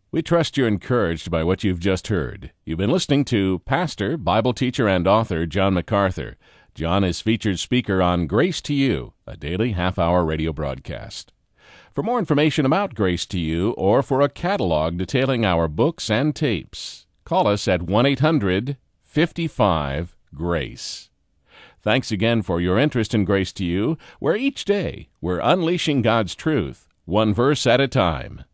We trust you're encouraged by what you've just heard. You've been listening to pastor, Bible teacher, and author John MacArthur. John is featured speaker on Grace to You, a daily half-hour radio broadcast. For more information about Grace to You or for a catalog detailing our books and tapes, call us at 1-800-55-GRACE. Thanks again for your interest in Grace to You, where each day we're unleashing God's truth, one verse at a time.